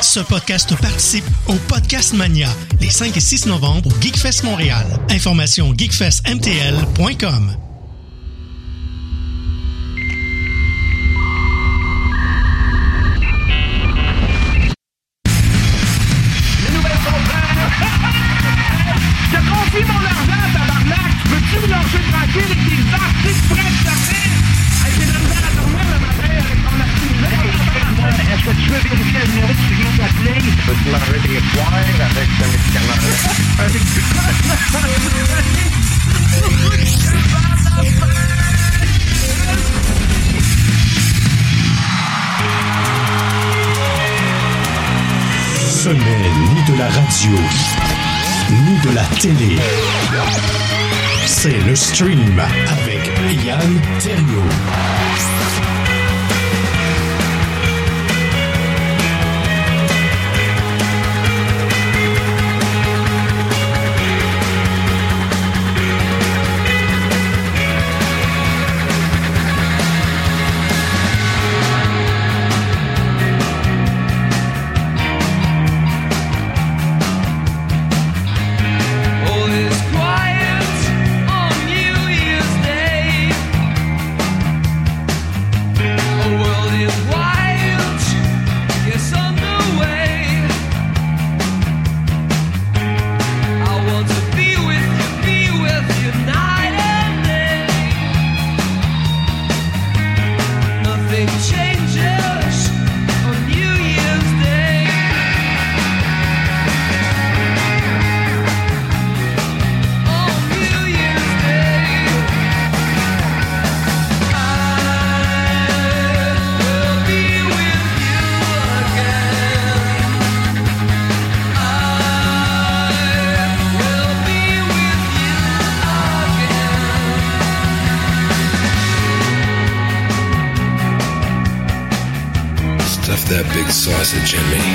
Ce podcast participe au Podcast Mania les 5 et 6 novembre au Geekfest Montréal. Information geekfestmtl.com. Les nouvelles sont prêtes. Je te confie mon argent, tabarnak. Peux-tu me lâcher tranquille avec tes articles prêts de sortir? Hey, j'ai de la misère à dormir le matin avec ton article. Est-ce que tu veux vérifier le numéro que tu viens d'appeler? Peux-tu m'enlever des poires avec ce médicament-là? Ce n'est ni de la radio, ni de la télé. C'est le stream avec Yann Terriot. That big sausage in me.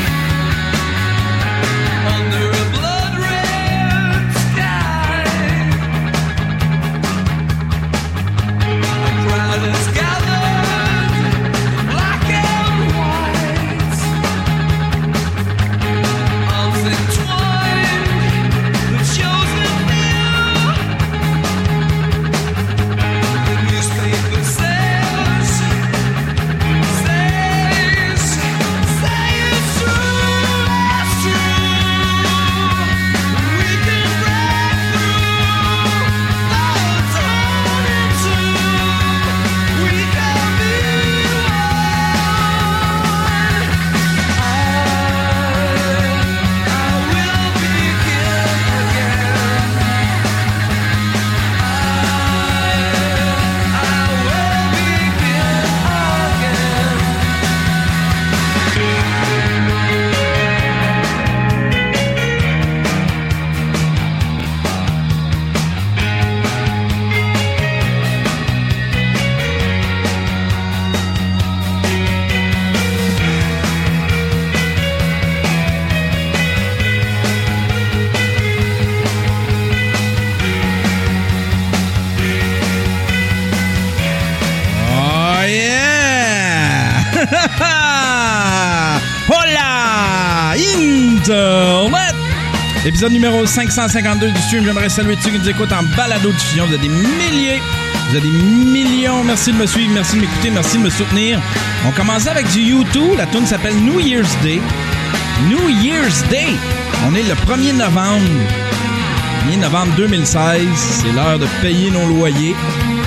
Under a blood-red sky, a crowd is gathered, black and white, arms entwined, the chosen few. The newspaper says. Hola! Internet! Épisode numéro 552 du stream. J'aimerais saluer tous ceux qui nous écoutent en balado-diffusion. Vous êtes des milliers, vous êtes des millions. Merci de me suivre, merci de m'écouter, merci de me soutenir. On commence avec du U2. La tune s'appelle New Year's Day. New Year's Day! On est le 1er novembre. 1er novembre 2016. C'est l'heure de payer nos loyers.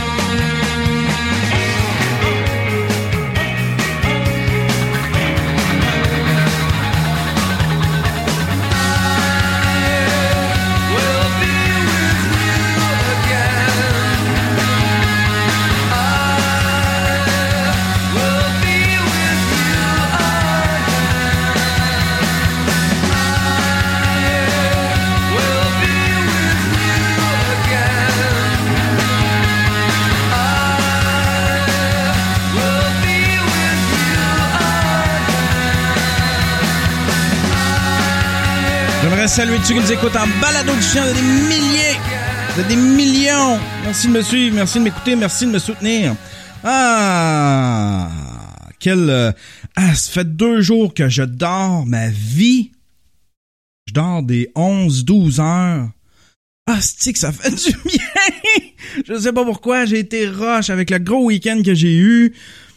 J'aimerais saluer tous ceux qui nous écoutent en balado-diffusion. Vous êtes des milliers, vous êtes des millions. Merci de me suivre, merci de m'écouter, merci de me soutenir. laquelle ça fait 2 jours que je dors ma vie. Je dors des 11-12 heures. C'est que ça fait du bien! Je sais pas pourquoi, j'ai été rush avec le gros week-end que j'ai eu.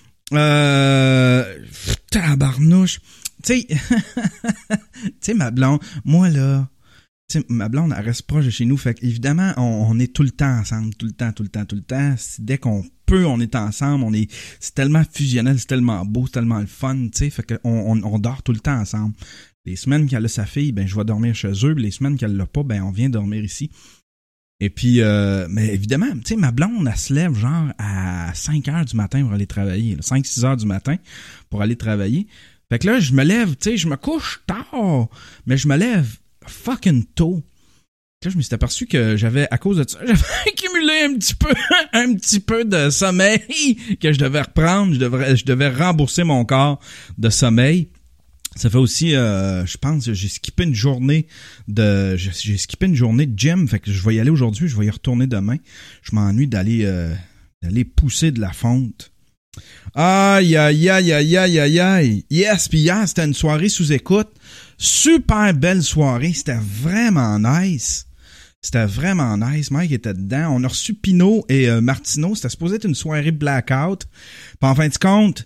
Tabarnouche. Tu sais, ma blonde, moi là, ma blonde, elle reste proche de chez nous. Fait qu'évidemment, on est tout le temps ensemble, tout le temps. Dès qu'on peut, on est ensemble. C'est tellement fusionnel, c'est tellement beau, c'est tellement le fun, tu sais. Fait qu'on dort tout le temps ensemble. Les semaines qu'elle a sa fille, ben je vais dormir chez eux. Les semaines qu'elle l'a pas, ben on vient dormir ici. Et puis, mais évidemment, tu sais, ma blonde, elle se lève genre à 5 heures du matin pour aller travailler. 5-6 heures du matin pour aller travailler. Fait que là, je me lève, tu sais, je me couche tard, mais je me lève fucking tôt. Là, je me suis aperçu que à cause de ça, j'avais accumulé un petit peu de sommeil que je devais reprendre. Je devais rembourser mon corps de sommeil. Ça fait aussi, je pense, j'ai skippé une journée de gym. Fait que je vais y aller aujourd'hui, je vais y retourner demain. Je m'ennuie d'aller pousser de la fonte. Aïe. Yes, puis hier, c'était une soirée sous écoute. Super belle soirée. C'était vraiment nice. Mike était dedans. On a reçu Pinot et Martineau. C'était supposé être une soirée blackout. Puis en fin de compte,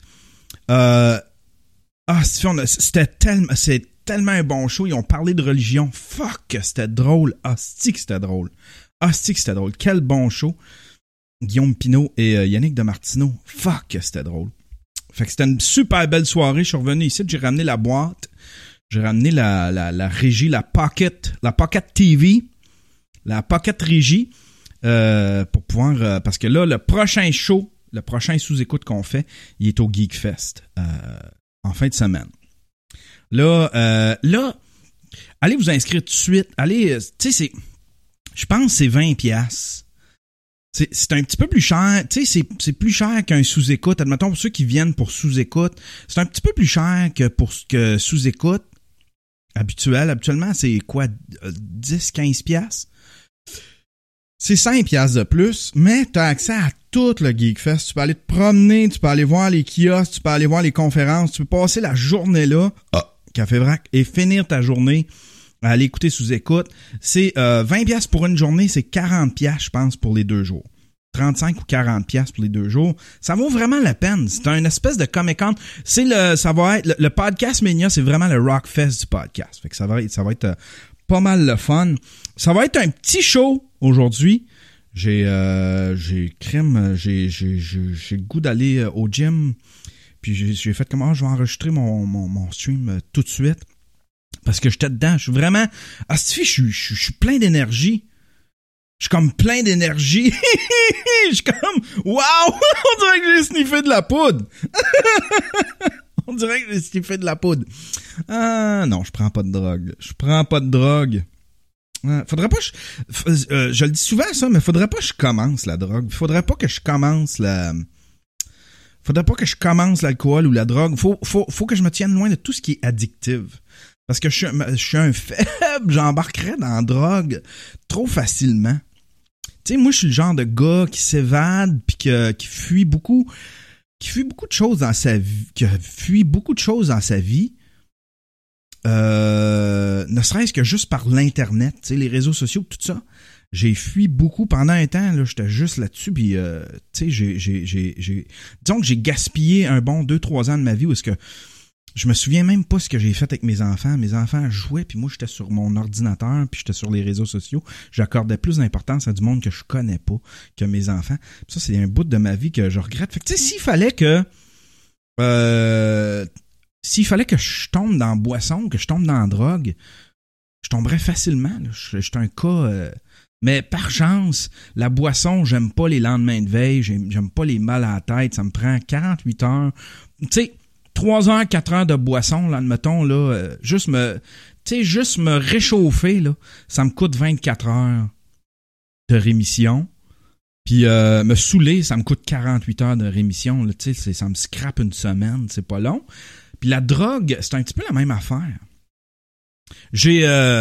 c'est tellement un bon show. Ils ont parlé de religion. Fuck, c'était drôle. C'était drôle. Quel bon show. Guillaume Pinot et Yannick de Martineau. Fuck, c'était drôle. Fait que c'était une super belle soirée. Je suis revenu ici, j'ai ramené la boîte. J'ai ramené la régie, la Pocket TV, la Pocket Régie, pour pouvoir... parce que là, le prochain sous-écoute qu'on fait, il est au GeekFest, en fin de semaine. Là, allez vous inscrire tout de suite. Allez, tu sais, je pense que c'est 20$. C'est un petit peu plus cher, tu sais, c'est plus cher qu'un sous-écoute. Admettons, pour ceux qui viennent pour sous-écoute, c'est un petit peu plus cher que sous-écoute habituel. Habituellement, c'est quoi, 10-15$? C'est 5$ de plus, mais tu as accès à tout le GeekFest. Tu peux aller te promener, tu peux aller voir les kiosques, tu peux aller voir les conférences, tu peux passer la journée là, Café Vrac, et finir ta journée à aller écouter sous-écoute. C'est 20$ pour une journée, c'est 40$, je pense, pour les 2 jours. 35 ou 40$ pour les 2 jours. Ça vaut vraiment la peine. C'est un espèce de Comic-Con. Ça va être le podcast Mania, c'est vraiment le Rockfest du podcast. Fait que ça va être pas mal le fun. Ça va être un petit show aujourd'hui. J'ai le goût d'aller au gym. Puis j'ai fait comment je vais enregistrer mon stream tout de suite. Parce que j'étais dedans. Je suis vraiment... je suis plein d'énergie. Je suis comme plein d'énergie. Je suis comme... Wow! On dirait que j'ai sniffé de la poudre. Ah non, je prends pas de drogue. Faudrait pas je le dis souvent ça, mais faudrait pas que je commence la drogue. Faudrait pas que je commence l'alcool ou la drogue. Faut que je me tienne loin de tout ce qui est addictif. Parce que je suis un faible, j'embarquerais dans la drogue trop facilement. Tu sais, moi, je suis le genre de gars qui s'évade puis qui fuit beaucoup de choses dans sa vie, ne serait-ce que juste par l'Internet, tu sais, les réseaux sociaux, tout ça. J'ai fui beaucoup pendant un temps, là, j'étais juste là-dessus, puis tu sais, disons que j'ai gaspillé un bon 2-3 ans de ma vie où est-ce que je me souviens même pas ce que j'ai fait avec mes enfants. Mes enfants jouaient, puis moi, j'étais sur mon ordinateur, puis j'étais sur les réseaux sociaux. J'accordais plus d'importance à du monde que je connais pas que mes enfants. Puis ça, c'est un bout de ma vie que je regrette. Fait que, tu sais, s'il fallait que je tombe dans la boisson, que je tombe dans la drogue, je tomberais facilement. Je suis un cas... mais par chance, la boisson, j'aime pas les lendemains de veille, j'aime pas les mal à la tête, ça me prend 48 heures. Tu sais, 3 heures, 4 heures de boisson, là, admettons, là, juste me réchauffer, là, ça me coûte 24 heures de rémission. Puis me saouler, ça me coûte 48 heures de rémission, là, tu sais, ça me scrape une semaine, c'est pas long. Puis la drogue, c'est un petit peu la même affaire. J'ai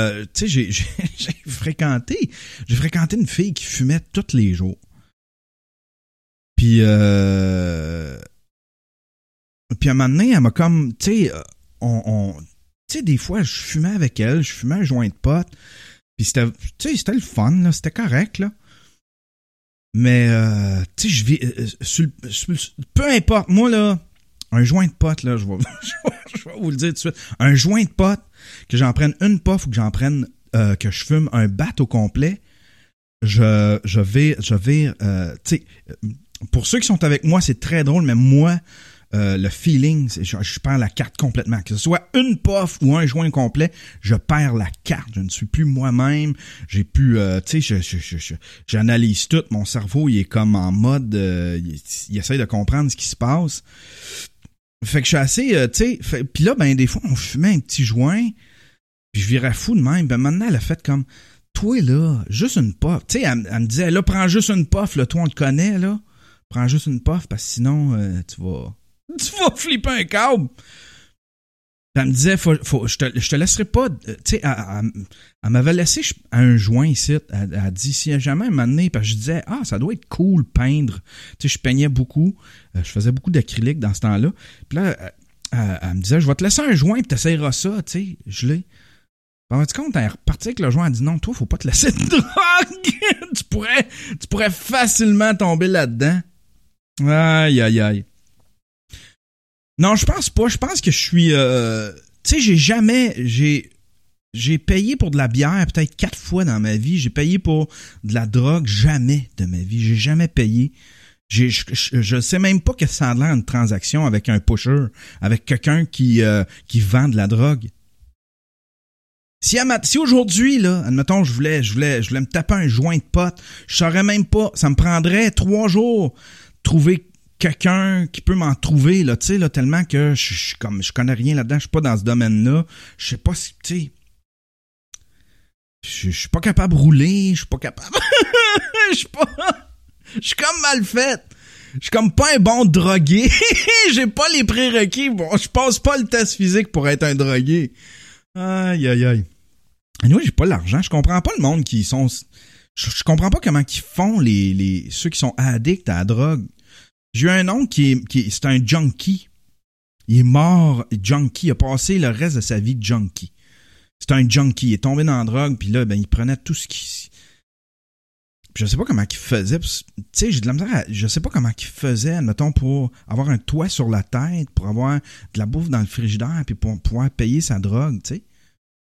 fréquenté une fille qui fumait tous les jours. Puis Puis à un moment donné, elle m'a comme, tu sais, tu sais, des fois, je fumais avec elle, je fumais un joint de pote, puis c'était, tu sais, c'était le fun, là, c'était correct, là. Mais, tu sais, je vis, peu importe, moi, là, un joint de pote, là, je vais vous le dire tout de suite, un joint de pote, que j'en prenne une puff ou que j'en prenne, que je fume un bat au complet, je vais, tu sais, pour ceux qui sont avec moi, c'est très drôle, mais moi, le feeling, je perds la carte complètement. Que ce soit une puff ou un joint complet, je perds la carte. Je ne suis plus moi-même. J'ai plus, tu sais, j'analyse tout. Mon cerveau, il est comme en mode, il essaie de comprendre ce qui se passe. Fait que je suis assez, tu sais, puis là, ben des fois, on fumait un petit joint, puis je virais fou de même. Ben maintenant, elle a fait comme, toi là, juste une puff. Tu sais, elle me disait, là, prends juste une puff, là, toi on te connaît, là. Prends juste une puff, parce que sinon, tu vas flipper un câble. Elle me disait, je te laisserai pas, tu sais, elle m'avait laissé un joint ici. Elle a dit, si jamais un moment donné, parce que je disais, ça doit être cool peindre. Tu sais, je peignais beaucoup. Je faisais beaucoup d'acrylique dans ce temps-là. Puis là, elle me disait, je vais te laisser un joint puis t'essayeras ça, tu sais. Je l'ai. Tu compte, elle est repartie avec le joint, elle dit, non, toi, faut pas te laisser de drogue. tu pourrais facilement tomber là-dedans. Aïe, aïe, aïe. Non, je pense pas. Je pense que je suis... tu sais, j'ai payé pour de la bière peut-être 4 fois dans ma vie. J'ai payé pour de la drogue jamais de ma vie. J'ai jamais payé. Je sais même pas que ça a l'air une transaction avec un pusher, avec quelqu'un qui vend de la drogue. Si aujourd'hui, là, admettons, je voulais me taper un joint de pote, je saurais même pas. Ça me prendrait 3 jours trouver quelqu'un qui peut m'en trouver, là, tu sais, là, tellement que je connais rien là-dedans, je suis pas dans ce domaine-là. Je sais pas si, tu sais, je suis pas capable de rouler, je suis pas capable. Je suis comme mal fait. Je suis comme pas un bon drogué. J'ai pas les prérequis. Bon, je passe pas le test physique pour être un drogué. Aïe, aïe, aïe. Et nous, j'ai pas l'argent. Je comprends pas le monde qui sont... Je comprends pas comment ils font ceux qui sont addicts à la drogue. J'ai eu un oncle qui c'est un junkie. Il est mort junkie. Il a passé le reste de sa vie junkie. C'est un junkie. Il est tombé dans la drogue, puis là, ben, il prenait tout ce qui... Puis je sais pas comment il faisait. Tu sais, j'ai de la misère je sais pas comment il faisait, admettons, pour avoir un toit sur la tête, pour avoir de la bouffe dans le frigidaire, puis pour pouvoir payer sa drogue, tu sais.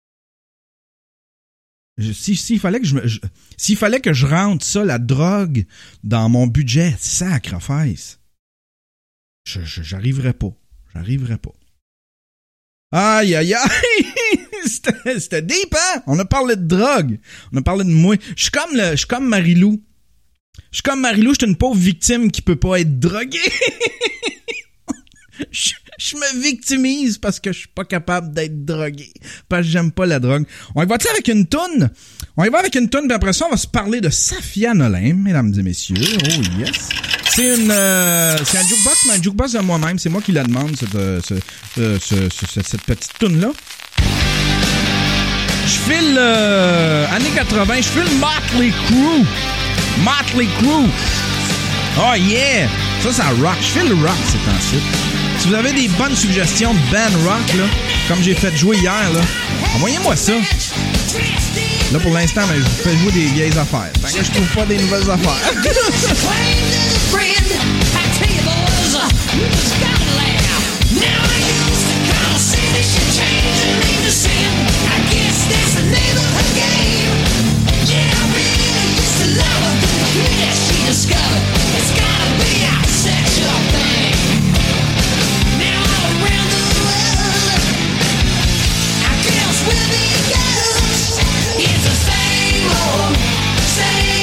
S'il fallait que je rentre ça, la drogue, dans mon budget, sacrifice, j'arriverais pas. Aïe, aïe, aïe! C'était deep, hein? On a parlé de drogue. On a parlé de moi. Je suis comme Marie-Lou. Je suis une pauvre victime qui peut pas être droguée. Je me victimise parce que je suis pas capable d'être drogué. Parce que j'aime pas la drogue. On y va-tu avec une toune? On y va avec une toune, puis après ça, on va se parler de Safia Nolin, mesdames et messieurs. Oh yes! C'est un jukebox, mais un jukebox de moi-même. C'est moi qui la demande, cette petite toune-là. Je file années 80, je file Motley Crue. Oh yeah! Ça rock. Je file le rock ces temps-ci. Si vous avez des bonnes suggestions de band rock, là, comme j'ai fait jouer hier, là, envoyez-moi ça. Là, pour l'instant, ben, je vous fais jouer des vieilles affaires. Fait que je trouve pas des nouvelles affaires.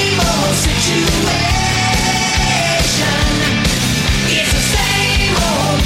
Situation. It's the same old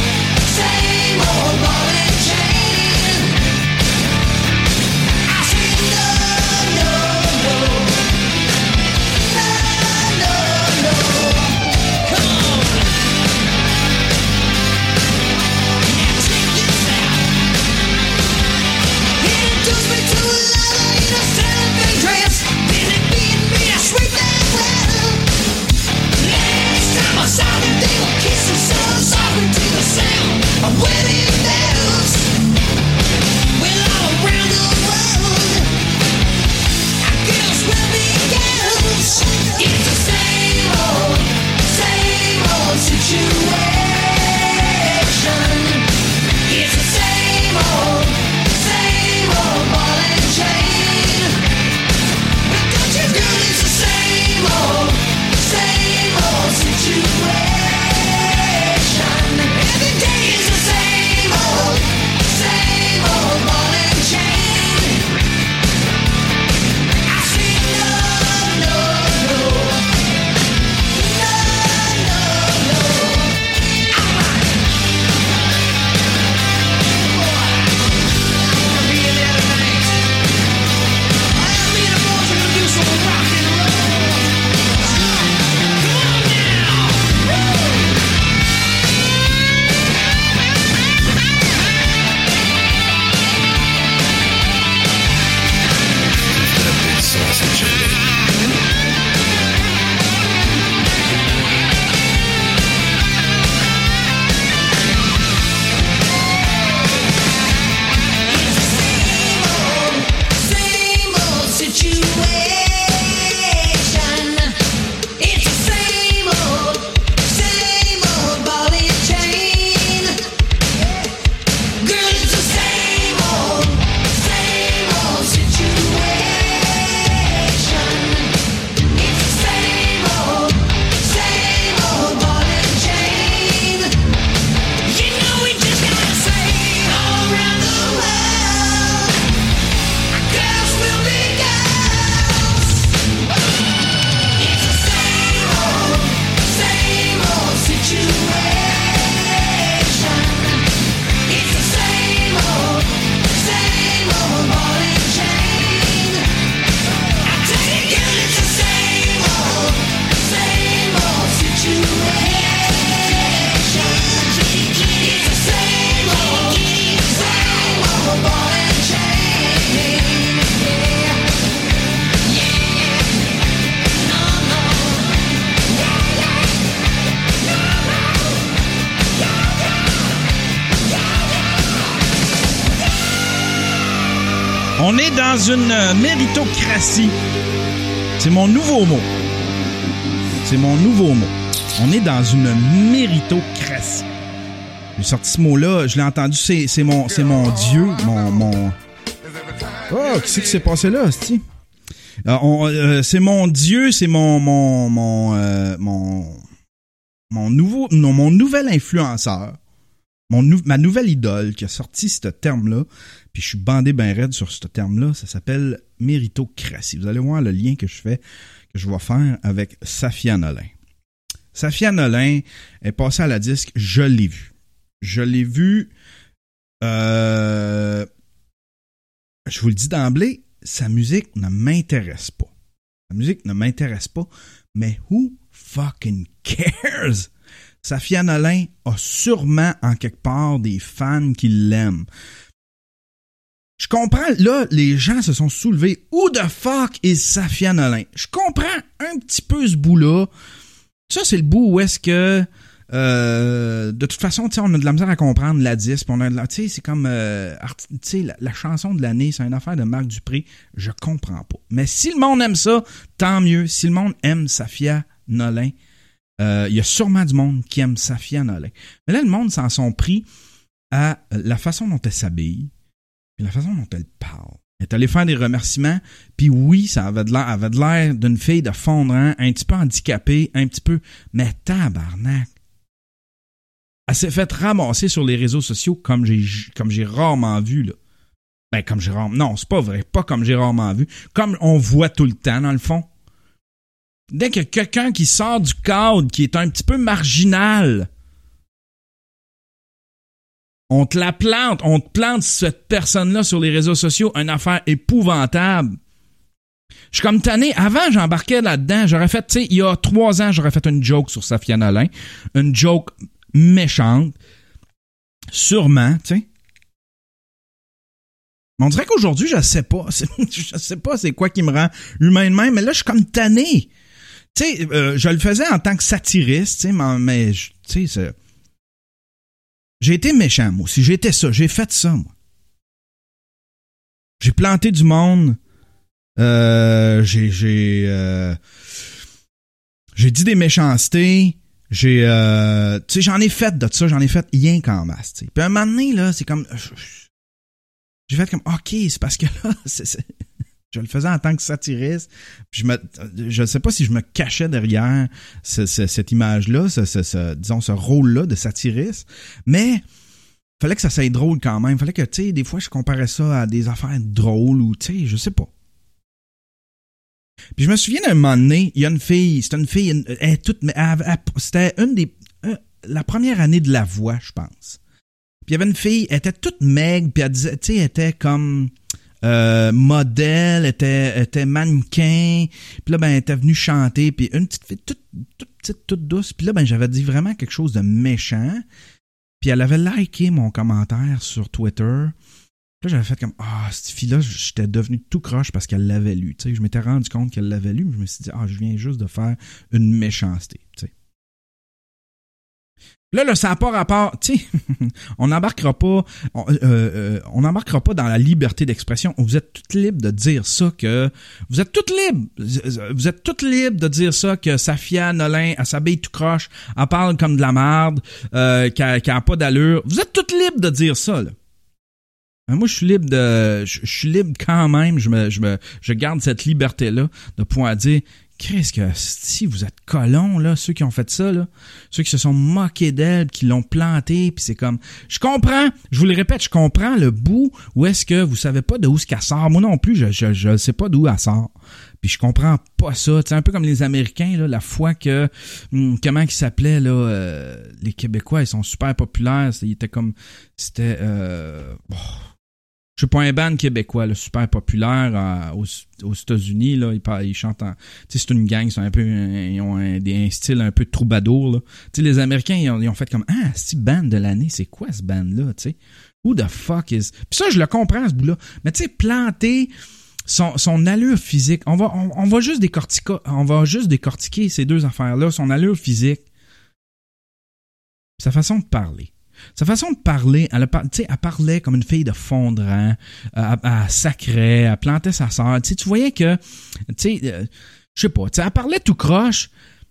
On est dans une méritocratie. C'est mon nouveau mot. C'est mon nouveau mot. On est dans une méritocratie. J'ai sorti ce mot-là, je l'ai entendu, c'est mon Dieu, mon... Oh, qu'est-ce qui s'est passé là, c'ti? C'est mon Dieu, c'est mon nouvel influenceur. Ma nouvelle idole qui a sorti ce terme-là, puis je suis bandé ben raide sur ce terme-là, ça s'appelle méritocratie. Vous allez voir le lien que je vais faire avec Safia Nolin. Safia Nolin est passée à la disque, je l'ai vue. Je vous le dis d'emblée, sa musique ne m'intéresse pas. Mais who fucking cares? Safia Nolin a sûrement en quelque part des fans qui l'aiment. Je comprends, là, les gens se sont soulevés. Who the fuck is Safia Nolin? Je comprends un petit peu ce bout-là. Ça, c'est le bout où est-ce que de toute façon, tu sais, on a de la misère à comprendre la disque. Tu sais, c'est comme tu sais, la chanson de l'année, c'est une affaire de Marc Dupré. Je comprends pas. Mais si le monde aime ça, tant mieux. Si le monde aime Safia Nolin, il y a sûrement du monde qui aime Safia Nolin. Mais là, le monde s'en sont pris à la façon dont elle s'habille et la façon dont elle parle. Elle est allée faire des remerciements, puis oui, ça avait de l'air d'une fille de fondant, un petit peu handicapée, un petit peu... Mais tabarnak! Elle s'est fait ramasser sur les réseaux sociaux comme j'ai rarement vu, là. Ben, comme j'ai rarement... Non, c'est pas vrai, pas comme j'ai rarement vu. Comme on voit tout le temps, dans le fond. Dès qu'il y a quelqu'un qui sort du cadre, qui est un petit peu marginal, on te plante cette personne-là sur les réseaux sociaux, une affaire épouvantable. Je suis comme tanné. Avant, j'embarquais là-dedans. J'aurais fait, tu sais, il y a 3 ans, j'aurais fait une joke sur Safia Nolin. Une joke méchante. Sûrement, tu sais. Mais on dirait qu'aujourd'hui, je sais pas. Je sais pas c'est quoi qui me rend humain de même, mais là, je suis comme tanné. Tu sais, je le faisais en tant que satiriste, tu sais, mais tu sais, c'est... J'ai été méchant, moi aussi. J'ai fait ça, moi. J'ai planté du monde. J'ai dit des méchancetés. Tu sais, j'en ai fait de ça. J'en ai fait rien qu'en masse, tu sais. Puis un moment donné, là, c'est comme... J'ai fait comme, OK, c'est parce que là, je le faisais en tant que satiriste. Puis je sais pas si je me cachais derrière cette image-là, disons, ce rôle-là de satiriste. Mais fallait que ça soit drôle quand même. Fallait que, tu sais, des fois, je comparais ça à des affaires drôles ou, tu sais, je sais pas. Puis je me souviens d'un moment donné, il y a une fille, c'était la première année de La Voix, je pense. Puis il y avait une fille, elle était toute maigre, puis elle disait, tu sais, elle était comme modèle, était mannequin. Puis là, ben, elle était venue chanter, puis une petite fille toute petite, toute douce. Puis là, ben, j'avais dit vraiment quelque chose de méchant. Puis elle avait liké mon commentaire sur Twitter. Puis là, j'avais fait comme, cette fille-là, j'étais devenu tout croche parce qu'elle l'avait lu. Tu sais, je m'étais rendu compte qu'elle l'avait lu, mais je me suis dit, je viens juste de faire une méchanceté, tu sais. Là, ça n'a pas rapport, tu sais, on n'embarquera pas dans la liberté d'expression. Vous êtes toutes libres de dire ça vous êtes toutes libres de dire ça que Safia Nolin, elle s'habille tout croche, elle parle comme de la merde, qu'elle a pas d'allure. Vous êtes toutes libres de dire ça, là. Mais moi, je suis libre quand même, je garde cette liberté-là de pouvoir dire, qu'est-ce que si vous êtes colons, là, ceux qui ont fait ça, là, ceux qui se sont moqués d'elle, qui l'ont planté, puis c'est comme, je comprends, je vous le répète, je comprends le bout où est-ce que vous savez pas d'où ce qu'elle sort. Moi non plus, je sais pas d'où elle sort. Puis je comprends pas ça. C'est un peu comme les Américains, là, la fois que, comment ils s'appelaient, là, les Québécois, ils sont super populaires. Je sais pas, un band québécois, là, super populaire aux États-Unis, là, ils chantent tu sais, c'est une gang, ils ont un style un peu de troubadour, là. Tu sais, les Américains, ils ont fait comme, c'est band de l'année, c'est quoi ce band-là, tu sais? Who the fuck is... Puis ça, je le comprends, ce bout-là. Mais tu sais, planter son allure physique, on va juste décortiquer ces deux affaires-là, son allure physique, sa façon de parler. Sa façon de parler, elle parlait comme une fille de Fondran, elle sacrait, elle plantait sa sœur. Tu voyais que, je sais pas, elle parlait tout croche.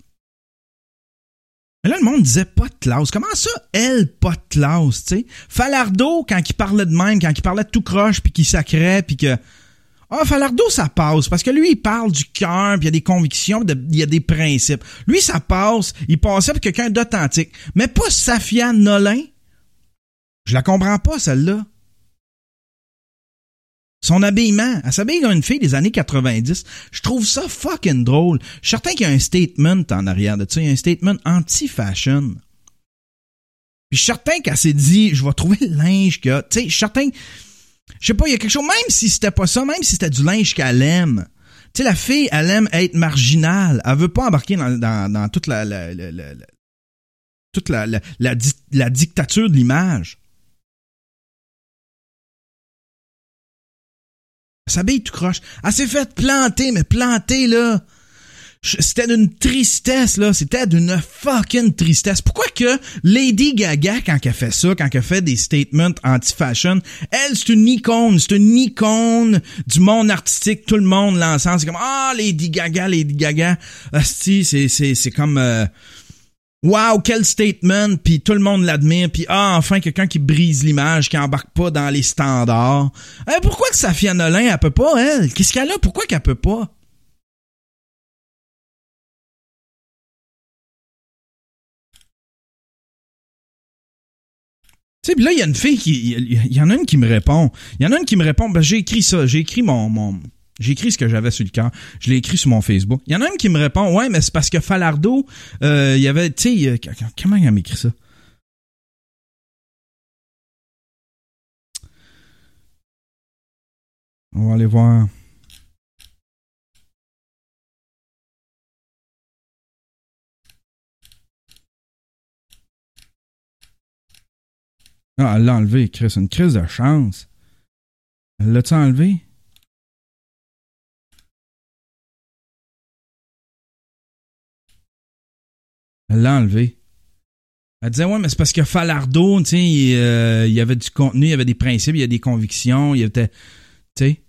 Mais là, le monde disait pas de classe. Comment ça, elle, pas de classe, tu sais? Falardeau, quand il parlait de même, quand il parlait tout croche, puis qu'il sacrait, puis que... Falardeau, ça passe, parce que lui, il parle du cœur, puis il y a des convictions, il y a des principes. Lui, ça passe, il passait pour quelqu'un d'authentique. Mais pas Safia Nolin. Je la comprends pas, celle-là. Son habillement, elle s'habille comme une fille des années 90. Je trouve ça fucking drôle. Je suis certain qu'il y a un statement en arrière de ça. Il y a un statement anti-fashion. Puis je suis certain qu'elle s'est dit, je vais trouver le linge qu'il y a. Tu sais, je suis certain... Je sais pas, il y a quelque chose, même si c'était pas ça, même si c'était du linge qu'elle aime. Tu sais, la fille, elle aime être marginale. Elle veut pas embarquer dans toute la dictature de l'image. Elle s'habille tout croche. Elle s'est fait planter, mais planter, là. C'était d'une tristesse, là. C'était d'une fucking tristesse. Pourquoi que Lady Gaga, quand elle fait ça, quand elle fait des statements anti-fashion, elle, c'est une icône. C'est une icône du monde artistique. Tout le monde l'ensemble. C'est comme, Lady Gaga. Asti, c'est comme, wow, quel statement. Puis tout le monde l'admire. Puis, enfin, quelqu'un qui brise l'image, qui embarque pas dans les standards. Pourquoi que Safia Nolin, elle peut pas, elle? Qu'est-ce qu'elle a? Pourquoi qu'elle peut pas? Tu sais, pis là, il y a une fille il y en a une qui me répond. Ben, j'ai écrit ça. J'ai écrit j'ai écrit ce que j'avais sur le cœur. Je l'ai écrit sur mon Facebook. Il y en a une qui me répond, ouais, mais c'est parce que Falardeau, il y avait, tu sais, comment elle m'écrit ça? On va aller voir. Elle l'a enlevé, Chris. Une crise de chance. Elle l'a-tu enlevé? Elle l'a enlevé. Elle disait, ouais, mais c'est parce que Falardeau, tu sais, il y avait du contenu, il y avait des principes, il y a des convictions, il y avait, tu sais.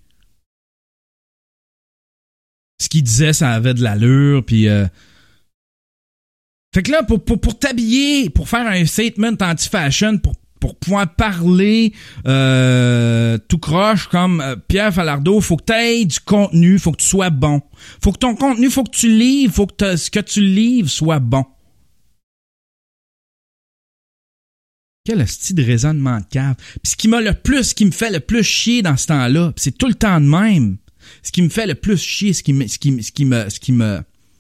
Ce qu'il disait, ça avait de l'allure, puis... Fait que là, pour t'habiller, pour faire un statement anti-fashion, pour pouvoir parler tout croche comme Pierre Falardeau, faut que tu aies du contenu, faut que tu sois bon. Faut que ton contenu, faut que tu livres, faut que ce que tu livres soit bon. Quel hostie de raisonnement de cave. Puis ce qui me fait le plus chier dans ce temps-là, pis c'est tout le temps de même. Ce qui me fait le plus chier, ce qui me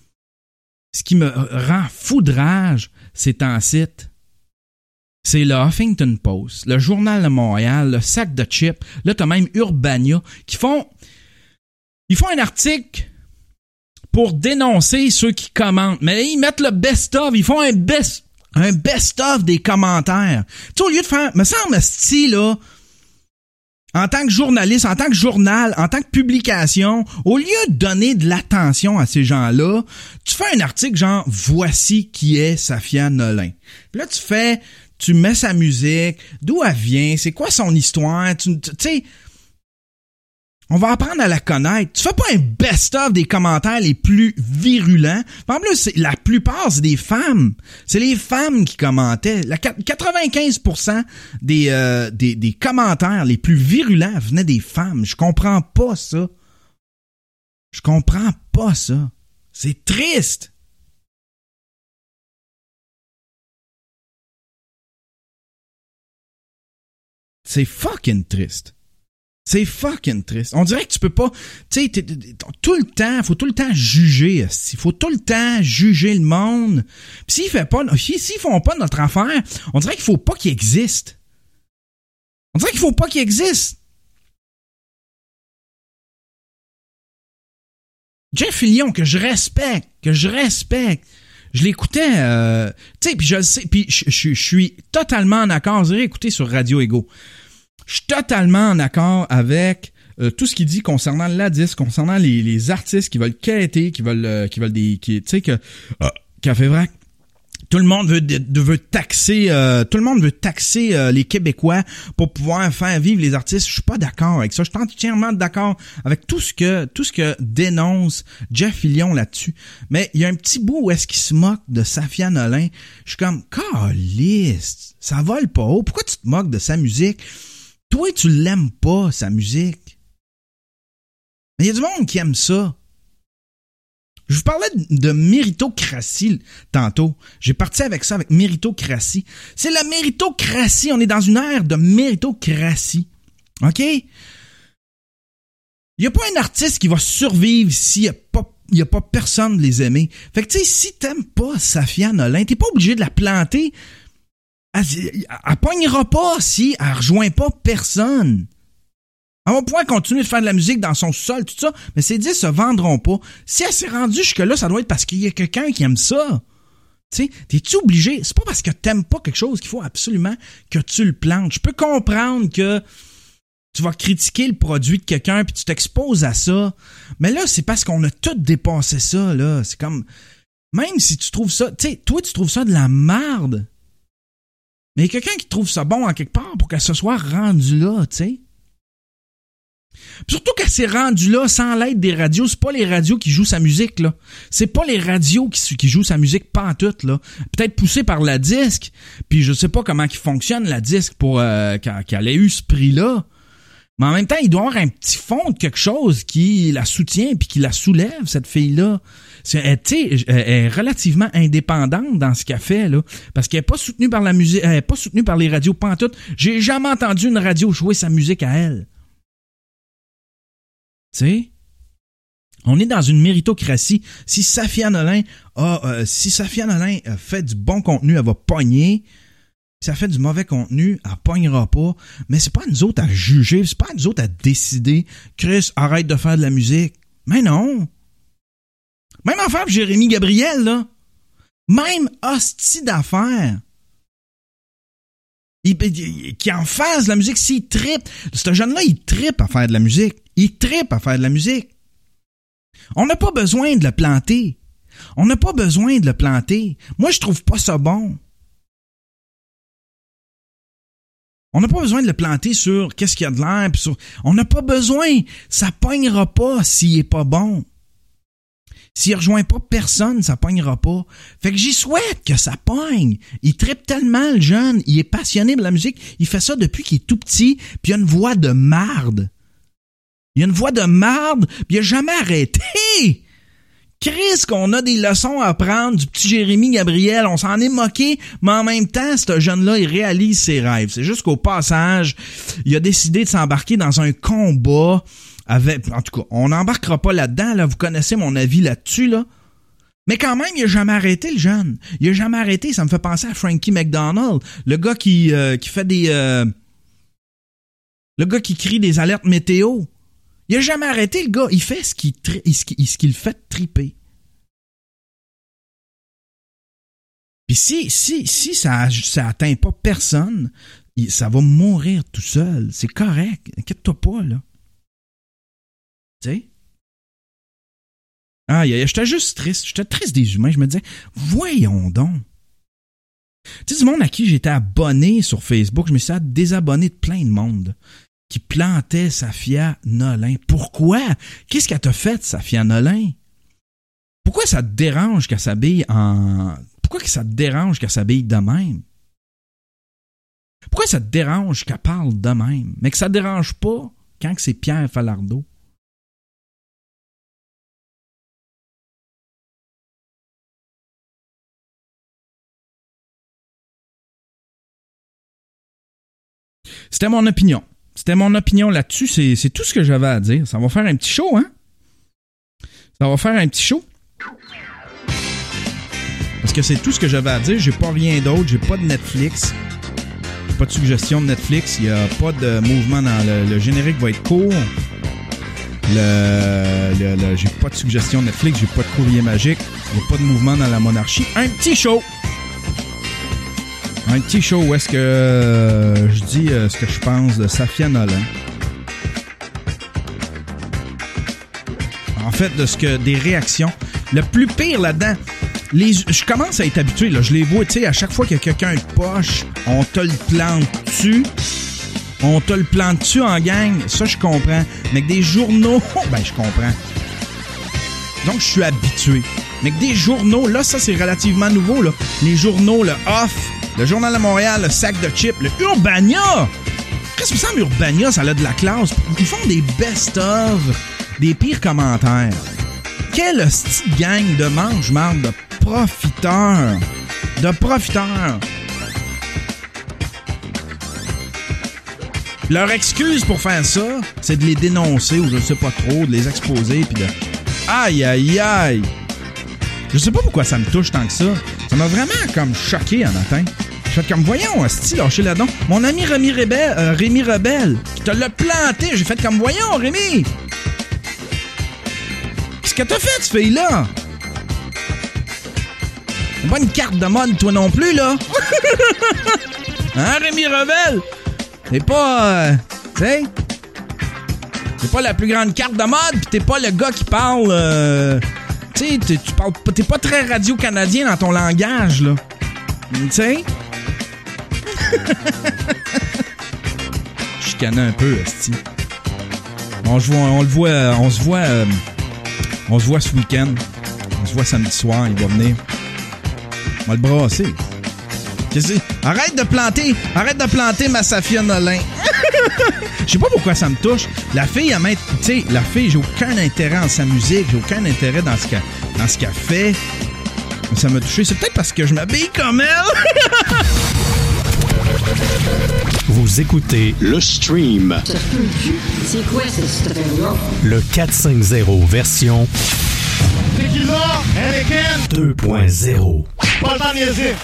rend foudrage, c'est en site. C'est le Huffington Post, le Journal de Montréal, le Sac de Chips. Là, t'as même Urbania qui font un article pour dénoncer ceux qui commentent. Mais là, ils mettent le best-of. Ils font un best-of des commentaires. Tu sais, au lieu de faire... Me semble, style, là, en tant que journaliste, en tant que journal, en tant que publication, au lieu de donner de l'attention à ces gens-là, tu fais un article genre « Voici qui est Safia Nolin ». Puis là, tu mets sa musique, d'où elle vient, c'est quoi son histoire, tu sais, on va apprendre à la connaître. Tu fais pas un best-of des commentaires les plus virulents. En plus, la plupart, c'est des femmes. C'est les femmes qui commentaient. 95% des commentaires les plus virulents venaient des femmes. Je comprends pas ça. C'est triste. C'est fucking triste. On dirait que tu peux pas, tu sais, tout le temps, faut tout le temps juger. Il faut tout le temps juger le monde. Puis s'ils font pas notre affaire, on dirait qu'il faut pas qu'il existe. Jeff Fillion, que je respecte. Je l'écoutais, tu sais, puis je le sais, puis je suis totalement en accord. Vous irez écouter sur Radio Ego. Je suis totalement en accord avec tout ce qu'il dit concernant la disque, concernant les artistes qui veulent quêter, qui veulent tu sais, que fait vrai. Tout le monde veut taxer les Québécois pour pouvoir faire vivre les artistes. Je suis pas d'accord avec ça. Je suis entièrement d'accord avec tout ce que dénonce Jeff Fillion là-dessus. Mais il y a un petit bout où est-ce qu'il se moque de Safia Nolin. Je suis comme, caliste, ça vole pas haut. Pourquoi tu te moques de sa musique? Toi, tu l'aimes pas, sa musique. Mais il y a du monde qui aime ça. Je vous parlais de méritocratie tantôt. J'ai parti avec ça, avec méritocratie. C'est la méritocratie. On est dans une ère de méritocratie. OK? Il n'y a pas un artiste qui va survivre s'il n'y a pas personne de les aimer. Fait que tu sais, si t'aimes pas Safia Nolin, t'es pas obligé de la planter. Elle pognera pas si elle rejoint pas personne. Elle va pouvoir continuer de faire de la musique dans son sol, tout ça, mais ses disques se vendront pas. Si elle s'est rendue jusque-là, ça doit être parce qu'il y a quelqu'un qui aime ça. Tu sais, t'es-tu obligé? C'est pas parce que t'aimes pas quelque chose qu'il faut absolument que tu le plantes. Je peux comprendre que tu vas critiquer le produit de quelqu'un puis tu t'exposes à ça. Mais là, c'est parce qu'on a tout dépassé ça, là. C'est comme, même si tu trouves ça, tu sais, toi, tu trouves ça de la merde. Mais il y a quelqu'un qui trouve ça bon en quelque part pour qu'elle se soit rendue là, tu sais. Surtout qu'elle s'est rendue là sans l'aide des radios. C'est pas les radios qui jouent sa musique, là. C'est pas les radios qui jouent sa musique pantoute, là. Peut-être poussé par la disque. Puis je sais pas comment qui fonctionne la disque pour qu'elle ait eu ce prix-là. Mais en même temps, il doit y avoir un petit fond de quelque chose qui la soutient puis qui la soulève, cette fille-là. Elle est relativement indépendante dans ce qu'elle fait, là. Parce qu'elle est pas soutenue par la musique, elle est pas soutenue par les radios pantoute. J'ai jamais entendu une radio jouer sa musique à elle. Tu sais, on est dans une méritocratie. Si Safia Nolin fait du bon contenu, elle va pogner. Si elle fait du mauvais contenu, elle pognera pas. Mais c'est pas à nous autres à juger, c'est pas à nous autres à décider. Chris, arrête de faire de la musique. Mais non. Même affaire pour Jérémy Gabriel, là. Même hostie d'affaires. Qui en fasse de la musique, s'il trippe. Ce jeune-là, il trippe à faire de la musique. Il trippe à faire de la musique. On n'a pas besoin de le planter. Moi, je trouve pas ça bon. On n'a pas besoin de le planter sur qu'est-ce qu'il y a de l'air. On n'a pas besoin. Ça pognera pas s'il est pas bon. S'il rejoint pas personne, ça pognera pas. Fait que j'y souhaite que ça pogne. Il trippe tellement, le jeune. Il est passionné de la musique. Il fait ça depuis qu'il est tout petit. Puis il a une voix de marde. Puis il a jamais arrêté. Chris, qu'on a des leçons à apprendre du petit Jérémy Gabriel. On s'en est moqué, mais en même temps, ce jeune-là, il réalise ses rêves. C'est juste qu'au passage, il a décidé de s'embarquer dans un combat avec... En tout cas, on n'embarquera pas là-dedans, là. Vous connaissez mon avis là-dessus, là. Mais quand même, il a jamais arrêté, le jeune. Il a jamais arrêté. Ça me fait penser à Frankie McDonald, le gars qui fait des... le gars qui crie des alertes météo. Il a jamais arrêté, le gars. Il fait ce qui le fait triper. Puis si ça atteint pas personne, ça va mourir tout seul. C'est correct. Inquiète-toi pas, là. Tu sais? J'étais juste triste. J'étais triste des humains. Je me disais, voyons donc. Tu sais, du monde à qui j'étais abonné sur Facebook, je me suis désabonné de plein de monde qui plantait Safia Nolin. Pourquoi? Qu'est-ce qu'elle t'a fait, Safia Nolin? Pourquoi ça te dérange qu'elle s'habille Pourquoi que ça te dérange qu'elle s'habille de même? Pourquoi ça te dérange qu'elle parle de même? Mais que ça te dérange pas quand c'est Pierre Falardeau? C'était mon opinion. C'était mon opinion là-dessus. C'est tout ce que j'avais à dire. Ça va faire un petit show, hein? Parce que c'est tout ce que j'avais à dire. J'ai pas rien d'autre. J'ai pas de Netflix. J'ai pas de suggestion de Netflix. Il y a pas de mouvement dans le générique va être court. J'ai pas de suggestion de Netflix. J'ai pas de courrier magique. Il y a pas de mouvement dans la monarchie. Un petit show où est-ce que je dis ce que je pense de Safia Nolin. En fait, des réactions. Le plus pire là-dedans, Je commence à être habitué, là. Je les vois, tu sais, à chaque fois qu'il y a quelqu'un de poche, on te le plante dessus. On te le plante dessus en gang. Ça, je comprends. Mais que des journaux, ben, je comprends. Donc, je suis habitué. Mais que des journaux, là, ça, c'est relativement nouveau, là. Les journaux, le Off, le Journal de Montréal, le Sac de Chips, le Urbania. Qu'est-ce que ça me semble, Urbania, ça a de la classe. Ils font des best-of, des pires commentaires. Quelle petite gang de mange-marde, de profiteurs. De profiteurs. Leur excuse pour faire ça, c'est de les dénoncer ou je sais pas trop, de les exposer puis de... Aïe, aïe, aïe! Je sais pas pourquoi ça me touche tant que ça. Ça m'a vraiment comme choqué en matin. Je fais comme, voyons, asti, lâchez là-dedans. Mon ami Rémi Rebelle, qui te l'a planté. J'ai fait comme, voyons, Rémi! Qu'est-ce que t'as fait, cette fille-là? T'as pas une carte de mode, toi non plus, là? Hein, Rémi Rebelle? T'es pas... tu sais? T'es pas la plus grande carte de mode, pis t'es pas le gars qui parle... tu sais, tu parles... T'es pas très radio-canadien dans ton langage, là. Tu sais? Je chicanais un peu, esti. On se voit ce week-end. On se voit samedi soir, il va venir. On va le brasser. Arrête de planter ma Safia Nolin. Je sais pas pourquoi ça me touche. La fille, tu sais, j'ai aucun intérêt en sa musique, j'ai aucun intérêt dans ce qu'elle fait. Ça m'a touché. C'est peut-être parce que je m'habille comme elle. Vous écoutez le stream. C'est quoi cette affaire-là? Le 450 version Tequila, Anakin, 2.0. pas le temps de niaiser.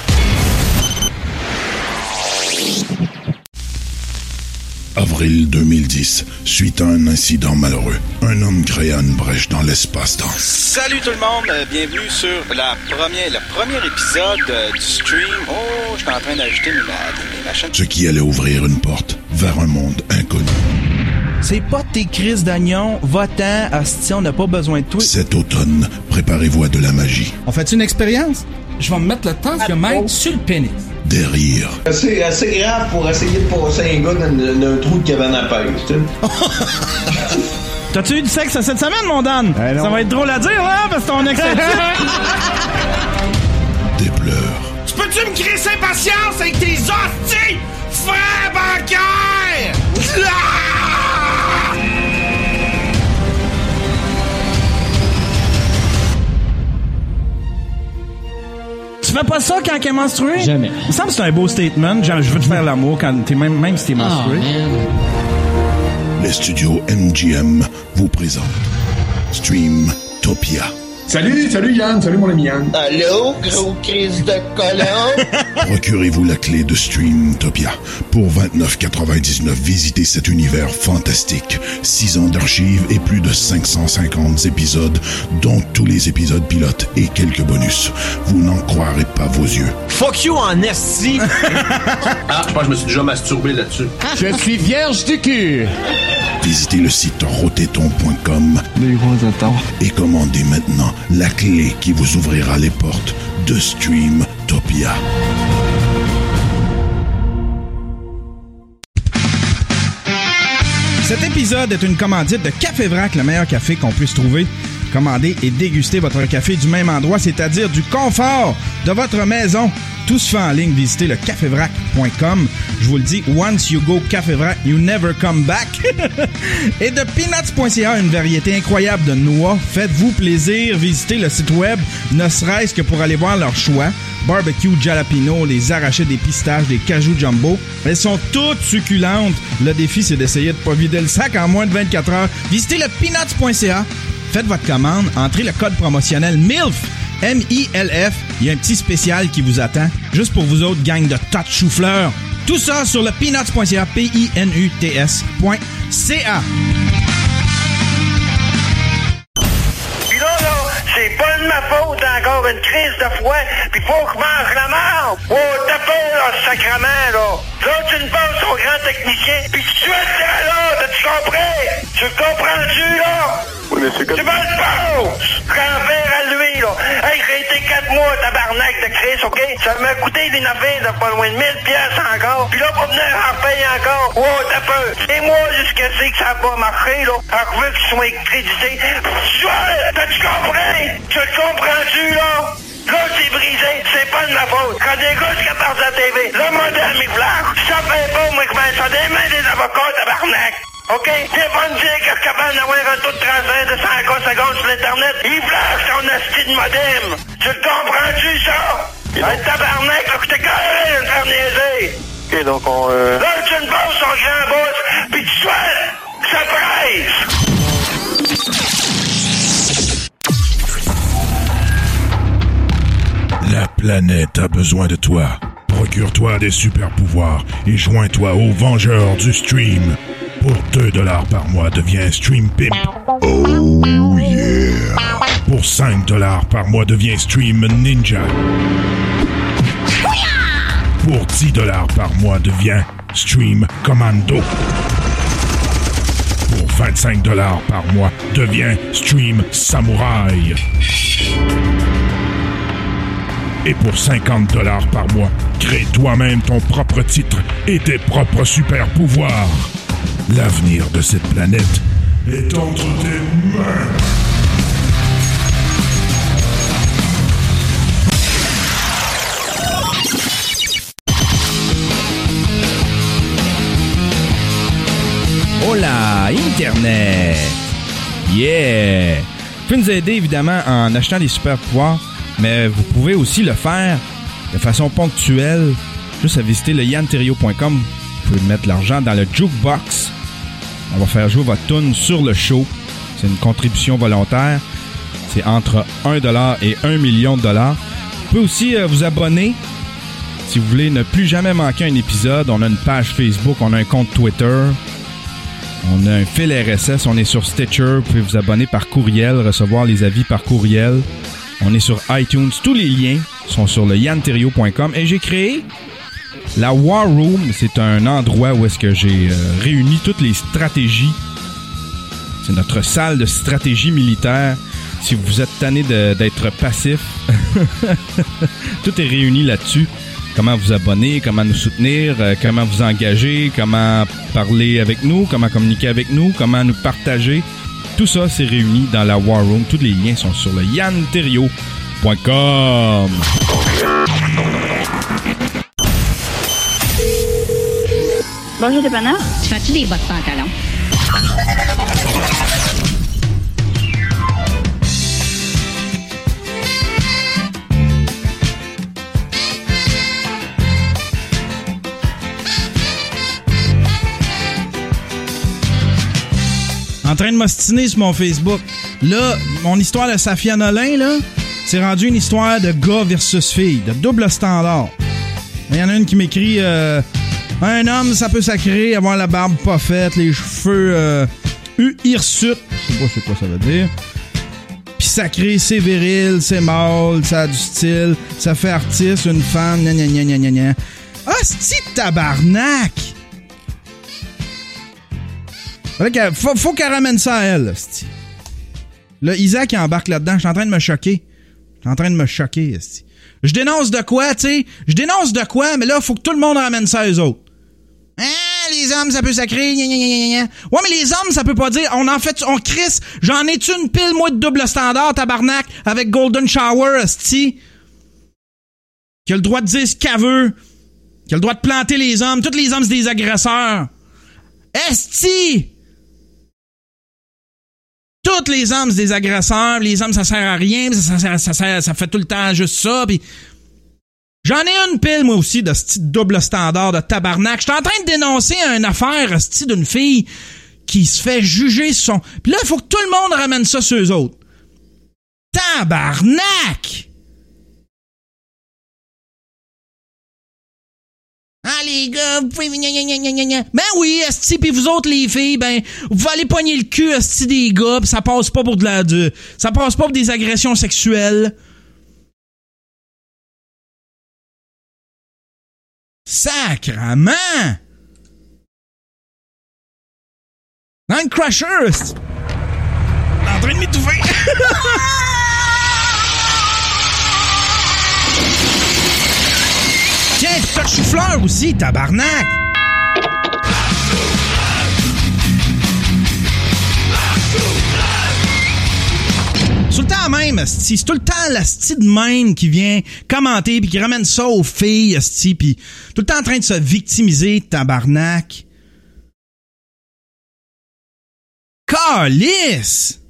Avril 2010, suite à un incident malheureux, un homme créa une brèche dans l'espace-temps. Salut tout le monde, bienvenue sur le premier épisode du stream. Oh, je suis en train d'ajouter mes machines. Ce qui allait ouvrir une porte vers un monde inconnu. C'est pas tes crises d'oignon, va-t'en, asti, on n'a pas besoin de toi. Cet automne, préparez-vous à de la magie. On fait une expérience? Je vais me mettre le temps de mettre sur le pénis. Des rires. C'est assez grave pour essayer de passer un gars dans un trou de cabane à pêche, tu sais. T'as-tu eu du sexe cette semaine, mon Dan? Ça va être drôle à dire, là, parce que ton ex Des pleurs. Tu peux-tu me crisser patience avec tes hosties, frère bancaire? Tu fais pas ça quand elle est menstruée? Jamais. Il me semble que c'est un beau statement. Genre, je veux te faire l'amour quand t'es même si t'es menstrué. Les studios MGM vous présentent Streamtopia. Salut Yann, salut mon ami Yann. Allô, gros crise de colon? Procurez-vous la clé de Streamtopia. Pour 29,99, visitez cet univers fantastique. 6 ans d'archives et plus de 550 épisodes, dont tous les épisodes pilotes et quelques bonus. Vous n'en croirez pas vos yeux. Fuck you en esti! Ah, je pense que je me suis déjà masturbé là-dessus. Je suis vierge du cul. Visitez le site rotéton.com et commandez maintenant la clé qui vous ouvrira les portes de Streamtopia. Cet épisode est une commandite de Café Vrac, le meilleur café qu'on puisse trouver. Commandez et dégustez votre café du même endroit, c'est-à-dire du confort de votre maison. Tout se fait en ligne. Visitez le cafévrac.com. Je vous le dis, once you go Café Vrac, you never come back. Et de peanuts.ca, une variété incroyable de noix. Faites-vous plaisir. Visitez le site web, ne serait-ce que pour aller voir leur choix. Barbecue, jalapeno, les arachides, des pistaches, des cajou jumbo. Elles sont toutes succulentes. Le défi, c'est d'essayer de pas vider le sac en moins de 24 heures. Visitez le peanuts.ca. Faites votre commande, entrez le code promotionnel MILF, M-I-L-F. Il y a un petit spécial qui vous attend, juste pour vous autres, gang de tas de chou-fleurs. Tout ça sur le peanuts.ca, P-I-N-U-T-S.ca. Puis là, c'est pas de ma faute, encore une crise de foie, pis faut que je mange la merde. Oh, t'as peur, là, sacrement, là. Là, tu me penses au grand technicien, pis tu es là, t'as-tu compris? Tu comprends-tu, là? Oui, mais c'est comme... Tu me le penses! Je vais en faire à lui, là. là. Hey, j'ai été 4 mois, tabarnak de Chris, OK? Ça m'a coûté une affaire de pas loin de 1000 piastres encore. Puis là, pour venir en repayer encore. Wow, t'as peur. Et moi, jusqu'à ce que ça va pas marcher, là. Alors, je veux qu'ils soient crédités. T'as-tu compris? Tu le comprends-tu, là? Là, c'est brisé, c'est pas de ma faute. Quand des gars qui partent à la TV, le modèle m'y flash. Ça fait pas, moi, que ben, ça des mains des avocats, tabarnak. OK? T'es pas me dire que je suis capable d'avoir un taux de transfert de 150 secondes sur l'Internet. Il flash ton asti de modem. Tu le comprends-tu, ça? Un tabarnak, là, que t'es carré de me faire niaiser. OK, donc on... Là, tu me passes ton grand boss, pis tu souhaites que ça presse. La planète a besoin de toi. Procure-toi des super-pouvoirs et joins-toi aux Vengeurs du Stream. Pour 2$ par mois, deviens Stream Pimp. Oh yeah! Pour 5$ par mois, deviens Stream Ninja. Pour 10$ par mois, deviens Stream Commando. Pour 25$ par mois, deviens Stream Samouraï. Et pour 50$ par mois, crée toi-même ton propre titre et tes propres super-pouvoirs. L'avenir de cette planète est entre tes mains. Oh là, Internet! Yeah! Vous pouvez nous aider évidemment en achetant des super-pouvoirs, mais vous pouvez aussi le faire de façon ponctuelle, juste à visiter le yanterrio.com. Vous pouvez mettre l'argent dans le jukebox. On va faire jouer votre tune sur le show. C'est une contribution volontaire. C'est entre 1$ et 1 million de dollars. Vous pouvez aussi vous abonner si vous voulez ne plus jamais manquer un épisode. On a une page Facebook, on a un compte Twitter, on a un fil RSS, on est sur Stitcher. Vous pouvez vous abonner par courriel, recevoir les avis par courriel. On est sur iTunes. Tous les liens sont sur le yanterrio.com. Et j'ai créé la War Room. C'est un endroit où est-ce que j'ai réuni toutes les stratégies. C'est notre salle de stratégie militaire. Si vous êtes tanné d'être passif, tout est réuni là-dessus. Comment vous abonner, comment nous soutenir, comment vous engager, comment parler avec nous, comment communiquer avec nous, comment nous partager. Tout ça, c'est réuni dans la War Room. Tous les liens sont sur le yanterrio.com. Bonjour, dépanneur. Tu fais-tu des bottes pantalons? En train de m'ostiner sur mon Facebook. Là, mon histoire de Safia Nolin, là, c'est rendu une histoire de gars versus filles, de double standard. Il y en a une qui m'écrit un homme, ça peut sacrer, avoir la barbe pas faite, les cheveux hirsutes. Je sais pas c'est quoi ça veut dire. Puis sacré, c'est viril, c'est mâle, ça a du style, ça fait artiste, une femme, gna gna gna gna gna gna. Ah, c'est tabarnak! Faut qu'elle ramène ça à elle, c'ti. Là, Isaac, il embarque là-dedans. Je suis en train de me choquer. C'ti. Je dénonce de quoi, tu sais? Je dénonce de quoi, mais là, faut que tout le monde ramène ça à eux autres. Hein, les hommes, ça peut sacrer, gna gna gna gna gna. Ouais, mais les hommes, ça peut pas dire, on crisse, j'en ai-tu une pile, moi, de double standard, tabarnak, avec Golden Shower, c'ti? Qui a le droit de dire ce qu'elle veut. Qui a le droit de planter les hommes. Tous les hommes, c'est des agresseurs. Esti! Toutes les hommes, c'est des agresseurs. Les hommes, ça sert à rien. Ça fait tout le temps juste ça. Pis j'en ai une pile, moi aussi, de ce double standard de tabarnak. Je suis en train de dénoncer une affaire, esti, d'une fille qui se fait juger sur son... Puis là, il faut que tout le monde ramène ça sur eux autres. Tabarnak! Ah, les gars, vous pouvez... Ben oui, esti, pis vous autres, les filles, ben, vous allez pogner le cul, esti, des gars, pis ça passe pas pour ça passe pas pour des agressions sexuelles. Sacrement! Dans le crusher, esti. En train de m'étouffer. pis t'as le chou-fleur aussi, tabarnak! C'est tout le temps même, asti. C'est tout le temps l'asti de même qui vient commenter pis qui ramène ça aux filles, asti, pis tout le temps en train de se victimiser, tabarnak. Calice!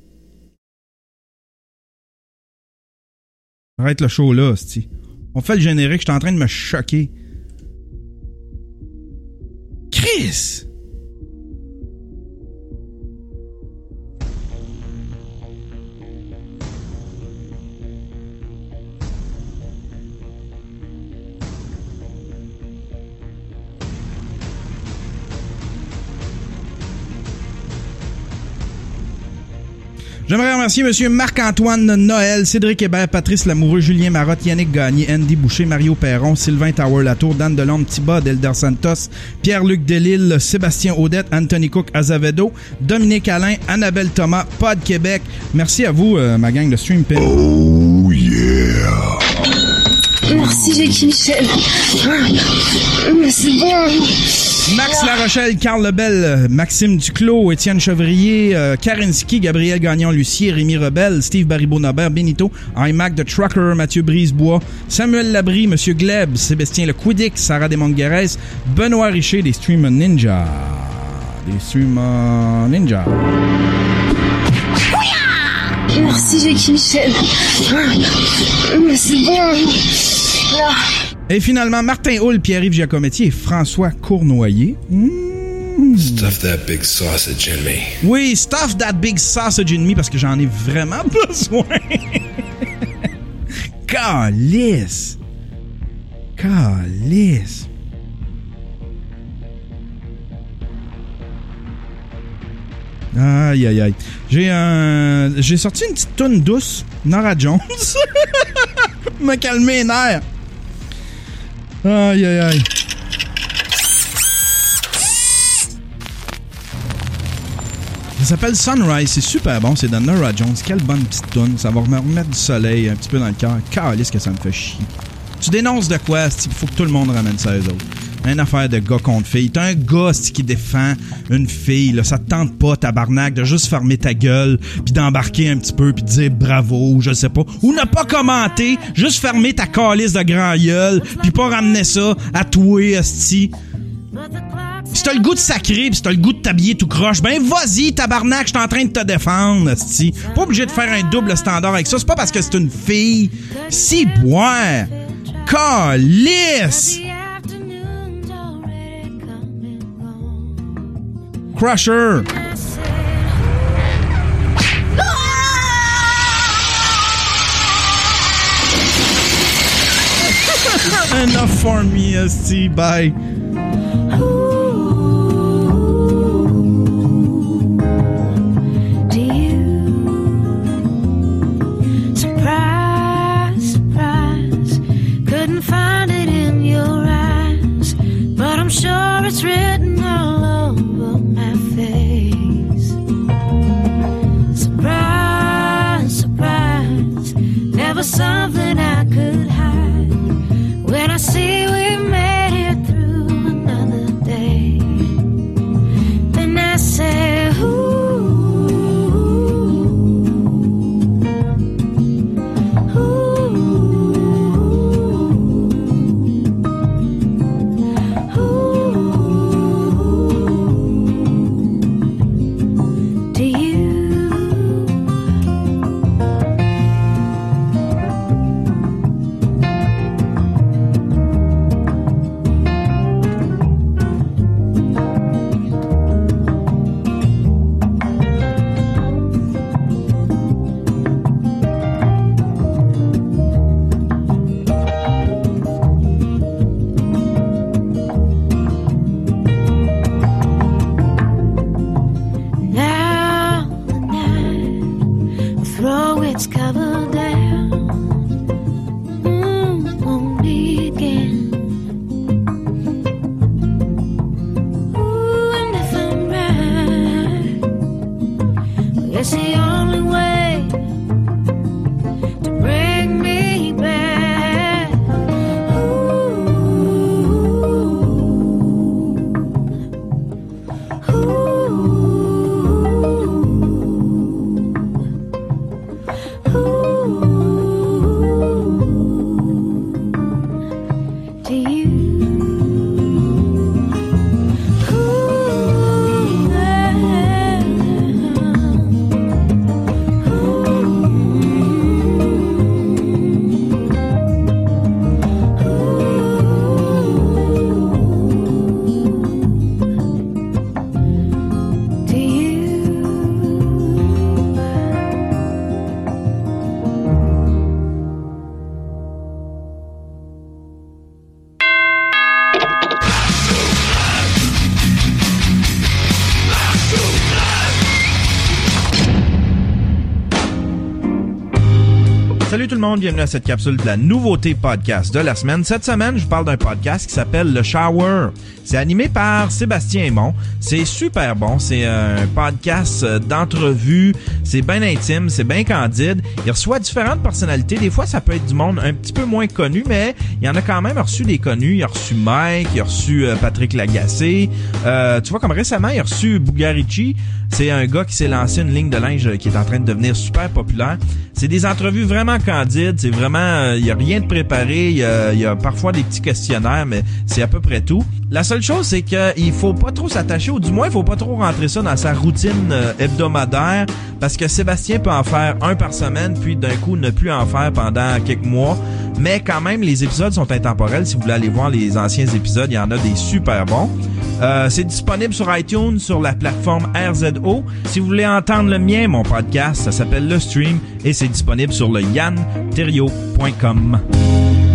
Arrête le show là, asti. On fait le générique, j'étais en train de me choquer. Chris! J'aimerais remercier M. Marc-Antoine Noël, Cédric Hébert, Patrice Lamoureux, Julien Marotte, Yannick Gagné, Andy Boucher, Mario Perron, Sylvain Tower-Latour, Dan Delorme, Thibaut, Elder Santos, Pierre-Luc Delisle, Sébastien Audette, Anthony Cook Azavedo, Dominique Alain, Annabelle Thomas, Pod Québec. Merci à vous, ma gang de Stream Pin. Oh yeah! Merci, Jackie Michel. C'est bon. Max Larochelle, Carl Lebel, Maxime Duclos, Étienne Chevrier, Karinski, Gabriel Gagnon-Lucier, Rémi Rebelle, Steve Baribeau-Nobert, Benito, iMac The Trucker, Mathieu Brisebois, Samuel Labrie, Monsieur Gleb, Sébastien Le Quiddick, Sarah Desmonts-Guérès, Benoît Richer, des Stream Ninja. Merci, Jackie Michel. C'est bon. Là. Et finalement, Martin Hull, Pierre-Yves Giacometti et François Cournoyer. Stuff that big sausage in me. Oui, stuff that big sausage in me parce que j'en ai vraiment besoin. Calice. Aïe, aïe, aïe. J'ai sorti une petite toune douce, Norah Jones. Me calmer les nerfs. Aïe, aïe, aïe. Ça s'appelle Sunrise, c'est super bon, c'est de Norah Jones. Quelle bonne petite toune, ça va me remettre du soleil un petit peu dans le cœur. Calisse que ça me fait chier. Tu dénonces de quoi, il faut que tout le monde ramène ça aux autres. Une affaire de gars contre fille. T'as un gars qui défend une fille, là, ça te tente pas, tabarnak, de juste fermer ta gueule, puis d'embarquer un petit peu, puis de dire bravo, je sais pas. Ou ne pas commenter, juste fermer ta calice de grand gueule, puis pas ramener ça à toi, esti. Si t'as le goût de sacrer, pis si t'as le goût de t'habiller tout croche, ben vas-y, tabarnak, je suis en train de te défendre, esti. Pas obligé de faire un double standard avec ça, c'est pas parce que c'est une fille. Si boire. Calice! Crusher! Enough for me, esti. Bye. Sure it's written all over my face. Surprise, surprise, never something I could hide. When I see we made it through another day, then I say, ooh. Salut tout le monde, bienvenue à cette capsule de la nouveauté podcast de la semaine. Cette semaine, je vous parle d'un podcast qui s'appelle Le Shower. C'est animé par Sébastien Aymon. C'est super bon. C'est un podcast d'entrevue. C'est bien intime, c'est bien candide. Il reçoit différentes personnalités. Des fois, ça peut être du monde un petit peu moins connu, mais il y en a quand même reçu des connus. Il a reçu Mike, il a reçu Patrick Lagacé. Tu vois, comme récemment, il a reçu Bugarici. C'est un gars qui s'est lancé une ligne de linge qui est en train de devenir super populaire. C'est des entrevues vraiment candides. C'est vraiment, il y a rien de préparé. Il y a parfois des petits questionnaires, mais c'est à peu près tout. La seule chose, c'est qu'il faut pas trop s'attacher, ou du moins, il faut pas trop rentrer ça dans sa routine hebdomadaire, parce que Sébastien peut en faire un par semaine, puis d'un coup, ne plus en faire pendant quelques mois. Mais quand même, les épisodes sont intemporels. Si vous voulez aller voir les anciens épisodes, il y en a des super bons. C'est disponible sur iTunes, sur la plateforme RZO. Si vous voulez entendre le mien, mon podcast, ça s'appelle Le Stream, et c'est disponible sur le yanterrio.com.